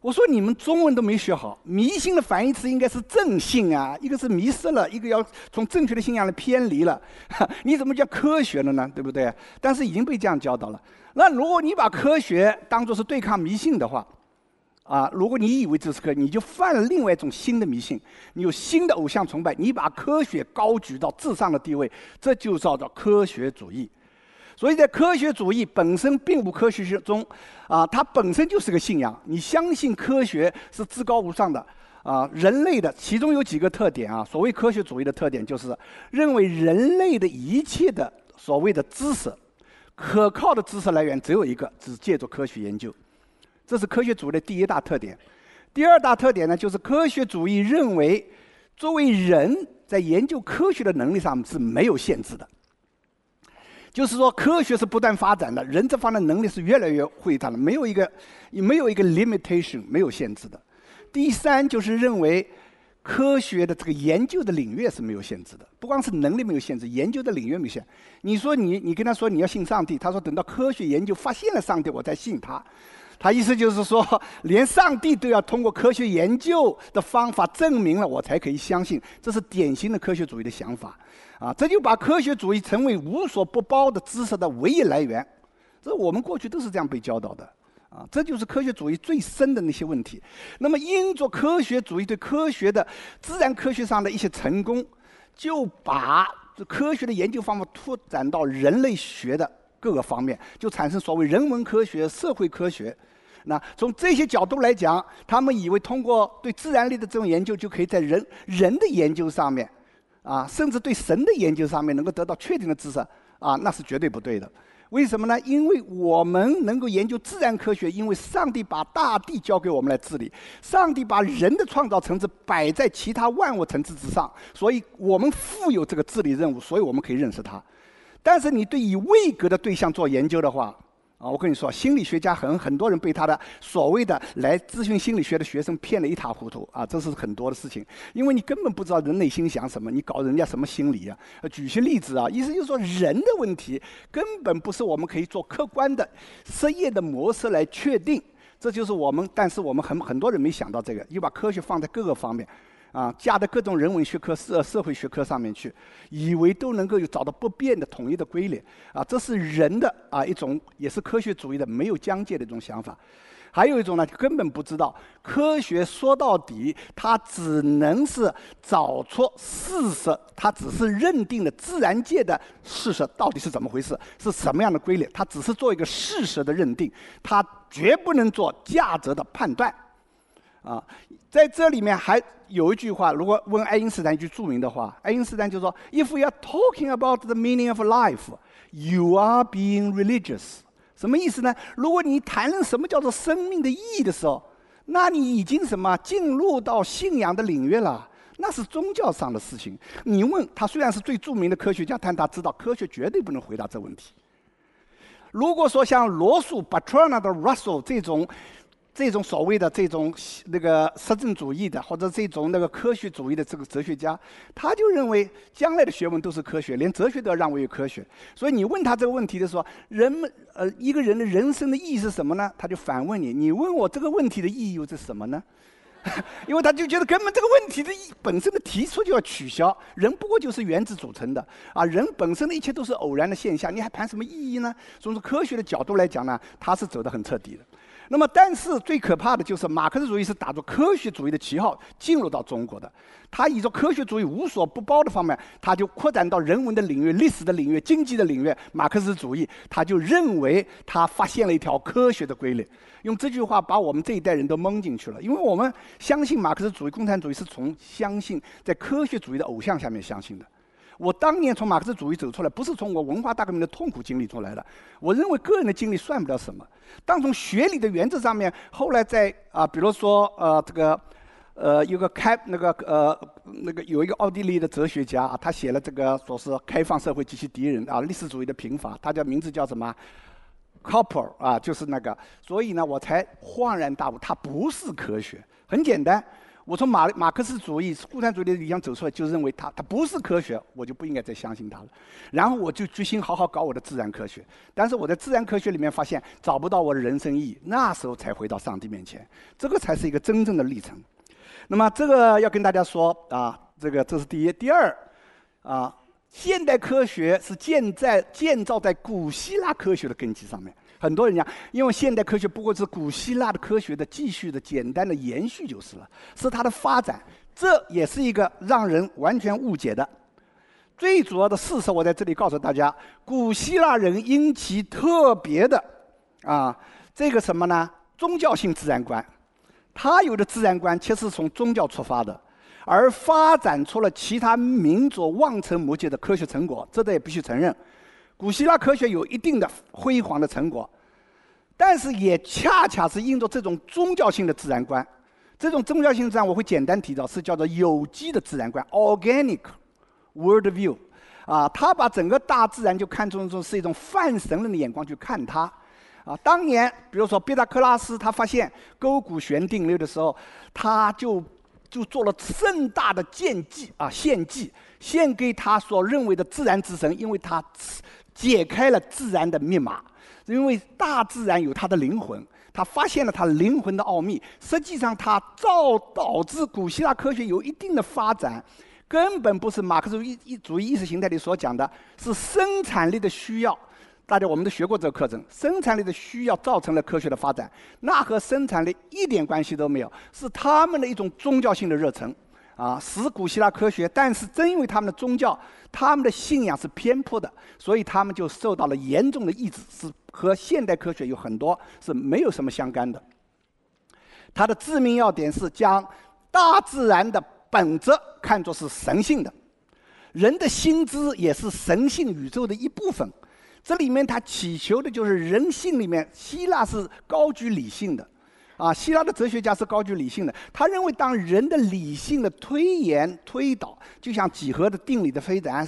我说你们中文都没学好，迷信的反义词应该是正信啊，一个是迷失了，一个要从正确的信仰来偏离了，你怎么叫科学了呢？对不对？但是已经被这样教导了。那如果你把科学当作是对抗迷信的话，如果你以为这是科学，你就犯了另外一种新的迷信，你有新的偶像崇拜，你把科学高举到至上的地位，这就叫做科学主义。所以在科学主义本身并无科学中，它本身就是个信仰。你相信科学是至高无上的，人类的其中有几个特点啊。所谓科学主义的特点就是认为人类的一切的所谓的知识，可靠的知识来源只有一个，只借助科学研究。这是科学主义的第一大特点。第二大特点呢，就是科学主义认为，作为人在研究科学的能力上是没有限制的。就是说，科学是不断发展的，人这方面的能力是越来越会长的，没有一个 limitation， 没有限制的。第三就是认为，科学的这个研究的领域是没有限制的，不光是能力没有限制，研究的领域没有限制。你说你跟他说你要信上帝，他说等到科学研究发现了上帝，我才信他。他意思就是说，连上帝都要通过科学研究的方法证明了，我才可以相信。这是典型的科学主义的想法。这就把科学主义成为无所不包的知识的唯一来源。这我们过去都是这样被教导的。这就是科学主义最深的那些问题。那么，因着科学主义对科学的自然科学上的一些成功，就把科学的研究方法拓展到人类学的各个方面，就产生所谓人文科学、社会科学。那从这些角度来讲，他们以为通过对自然力的这种研究，就可以在人的研究上面，甚至对神的研究上面能够得到确定的知识，那是绝对不对的。为什么呢？因为我们能够研究自然科学，因为上帝把大地交给我们来治理，上帝把人的创造层次摆在其他万物层次之上，所以我们负有这个治理任务，所以我们可以认识它。但是你对以位格的对象做研究的话，我跟你说，心理学家很多人被他的所谓的来咨询心理学的学生骗得一塌糊涂这是很多的事情，因为你根本不知道人内心想什么，你搞人家什么心理举些例子意思就是说，人的问题根本不是我们可以做客观的实验的模式来确定，这就是我们，但是我们很多人没想到这个，又把科学放在各个方面。加到各种人文学科、社会学科上面去，以为都能够有找到不变的统一的规律这是人的一种，也是科学主义的没有疆界的一种想法。还有一种呢，根本不知道科学说到底，它只能是找出事实，它只是认定了自然界的事实到底是怎么回事，是什么样的规律，它只是做一个事实的认定，它绝不能做价值的判断。在这里面还有一句话，如果问爱因斯坦一句著名的话，爱因斯坦就说 ：“If we are talking about the meaning of life, you are being religious。”什么意思呢？如果你谈论什么叫做生命的意义的时候，那你已经进入到信仰的领域了，那是宗教上的事情。你问他，虽然是最著名的科学家，但他知道科学绝对不能回答这问题。如果说像罗素、Bertrand Russell 这种所谓的这种那个实证主义的，或者这种那个科学主义的这个哲学家，他就认为将来的学问都是科学，连哲学都要让位于科学。所以你问他这个问题的时候，一个人的人生的意义是什么呢？他就反问你：你问我这个问题的意义又是什么呢？因为他就觉得根本这个问题的本身的提出就要取消，人不过就是原子组成的人本身的一切都是偶然的现象，你还谈什么意义呢？从科学的角度来讲呢，他是走得很彻底的。那么，但是最可怕的就是马克思主义是打着科学主义的旗号进入到中国的。他以着科学主义无所不包的方面，他就扩展到人文的领域、历史的领域、经济的领域。马克思主义他就认为他发现了一条科学的规律。用这句话把我们这一代人都蒙进去了，因为我们相信马克思主义、共产主义是从相信在科学主义的偶像下面相信的。我当年从马克思主义走出来，不是从我文化大革命的痛苦经历出来的。我认为个人的经历算不了什么。当从学理的原则上面，后来在比如说这个有个有一个奥地利的哲学家他写了这个说是开放社会及其敌人历史主义的评法，他的名字叫什么？Copper就是那个。所以呢，我才恍然大悟，它不是科学。很简单。 我从马克思主义、共产主义的理想走出来，就认为它不是科学，我就不应该再相信它了。然后我就决心好好搞我的自然科学。但是我在自然科学里面发现找不到我的人生意义，那时候才回到上帝面前，这个才是一个真正的历程。那么这个要跟大家说啊，这是第一。第二啊，现代科学是建造在古希腊科学的根基上面。很多人讲，因为现代科学不过是古希腊的科学的继续的简单的延续就是了，是它的发展，这也是一个让人完全误解的。最主要的事实，我在这里告诉大家，古希腊人因其特别的这个什么呢？宗教性自然观，他有的自然观其实是从宗教出发的，而发展出了其他民族望尘莫及的科学成果，这也必须承认。古希腊科学有一定的辉煌的成果，但是也恰恰是因着这种宗教性的自然观，这种宗教性自然我会简单提到，是叫做有机的自然观 （organic worldview）。他把整个大自然就看作是一种泛神论的眼光去看它。当年比如说毕达哥拉斯他发现勾股弦定律的时候，他就做了盛大的献祭，献给他所认为的自然之神，因为他解开了自然的密码，因为大自然有它的灵魂，他发现了它灵魂的奥秘。实际上，它导致古希腊科学有一定的发展，根本不是马克思主义意识形态里所讲的，是生产力的需要。我们都学过这个课程，生产力的需要造成了科学的发展，那和生产力一点关系都没有，是他们的一种宗教性的热忱。使古希腊科学，但是正因为他们的宗教、他们的信仰是偏颇的，所以他们就受到了严重的抑制，是和现代科学有很多是没有什么相干的。它的致命要点是将大自然的本质看作是神性的，人的心智也是神性宇宙的一部分。这里面他祈求的就是人性里面，希腊是高居理性的。希腊的哲学家是高居理性的，他认为当人的理性的推演推导，就像几何的定理的推展，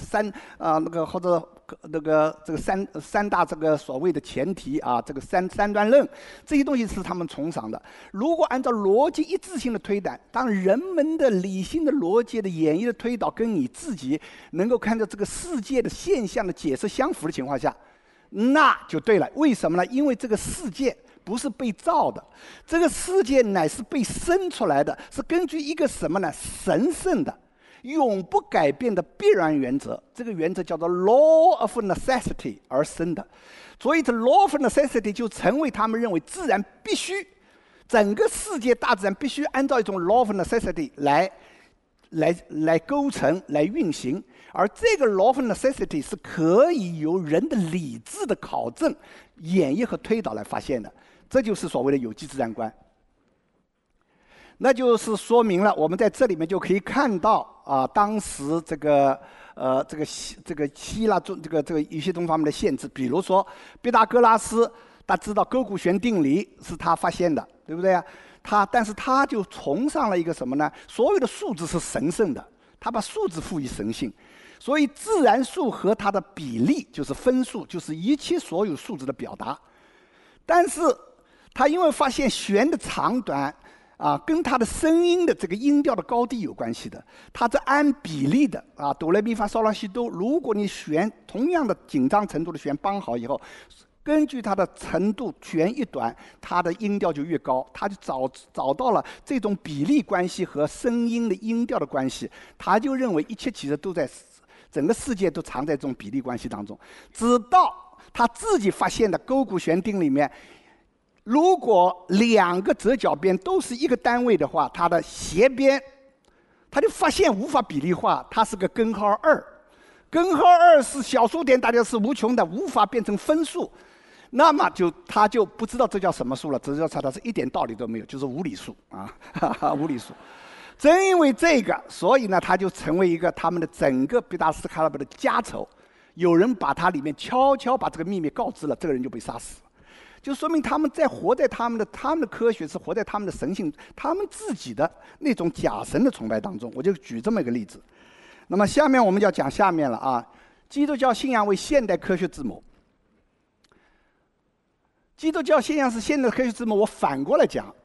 这个三大这个所谓的前提这个三段论，这些东西是他们崇尚的。如果按照逻辑一致性的推导，当人们的理性的逻辑的演绎的推导跟你自己能够看到这个世界的现象的解释相符的情况下，那就对了。为什么呢？因为这个世界不是被造的，这个世界乃是被生出来的，是根据一个什么呢？神圣的、永不改变的必然原则，这个原则叫做 law of necessity 而生的。所以这 law of necessity 就成为他们认为自然必须，整个世界大自然必须按照一种 law of necessity 来构成、来运行。而这个 law of necessity 是可以由人的理智的考证、演绎和推导来发现的。这就是所谓的有机自然观。那就是说明了，我们在这里面就可以看到当时这个希腊这个有些东方面的限制，比如说毕达哥拉斯，他知道勾股弦定理是他发现的，对不对啊？但是他就崇尚了一个什么呢？所有的数字是神圣的，他把数字赋予神性，所以自然数和它的比例就是分数，就是一切所有数字的表达。但是他因为发现弦的长短跟它的声音的这个音调的高低有关系的，它是按比例的哆来咪发嗦拉西哆。如果你弦同样的紧张程度的弦绑好以后，根据它的程度弦一短，它的音调就越高。他就找到了这种比例关系和声音的音调的关系，他就认为一切其实都在整个世界都藏在这种比例关系当中。直到他自己发现的勾股弦定里面，如果两个折角边都是一个单位的话，它的斜边，他就发现无法比例化，它是个根号2。根号2是小数点，大家是无穷的，无法变成分数。那么他就不知道这叫什么数了，只知道它是一点道理都没有，就是无理数无理数。正因为这个，所以呢，他就成为一个他们的整个毕达哥拉斯的家仇。有人把他里面悄悄把这个秘密告知了，这个人就被杀死。就说明他们活在他们的科学是活在他们的神性，他们自己的那种假神的崇拜当中。我就举这么一个例子。那么下面我们就要讲下面了基督教信仰为现代科学之母。基督教信仰是现代科学之母，我反过来讲，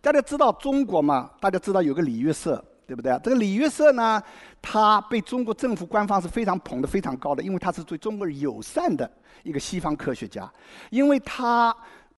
大家知道中国嘛？大家知道有个李约瑟，对不对？这个李约瑟呢，他被中国政府官方是非常捧得非常高的，因为他是对中国人友善的一个西方科学家，因为他